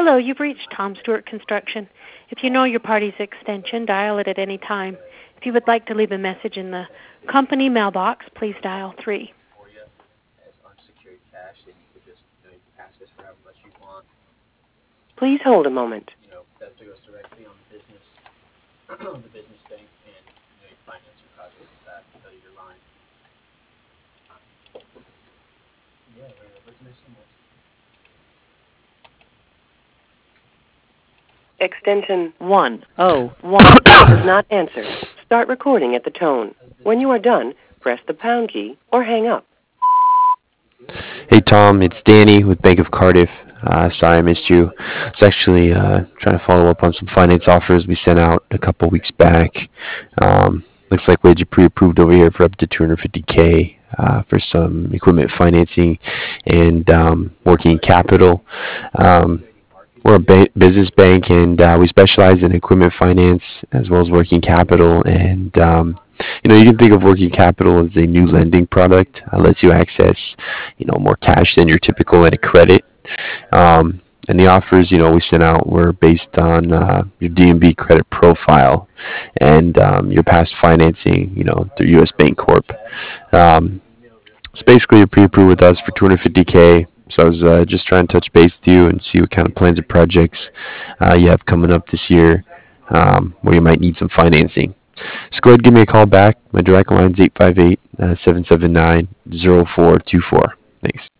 Hello, you've reached Tom Stewart Construction. If you know your party's extension, dial it at any time. If you would like to leave a message in the company mailbox, please dial 3. For you as unsecured cash, and you could just, you can ask us for however much you want. Please hold a moment. That goes directly on the business, on the business bank, and you finance your project with that instead of your line. Yeah, what's the next one? Extension 101 does not answer. Start recording at the tone. When you are done, press the pound key or hang up. Hey Tom, it's Danny with Bank of Cardiff. Sorry I missed you. I was actually trying to follow up on some finance offers we sent out a couple weeks back. Looks like we had you pre-approved over here for up to $250K for some equipment financing and working capital. We're a business bank, and we specialize in equipment finance as well as working capital. And you can think of working capital as a new lending product. Lets you access more cash than your typical line of credit. And the offers we sent out were based on your DNB credit profile and your past financing through U.S. Bank Corp. So basically, you're pre-approved with us for $250K. So I was just trying to touch base with you and see what kind of plans and projects you have coming up this year where you might need some financing. So go ahead and give me a call back. My direct line is 858-779-0424. Thanks.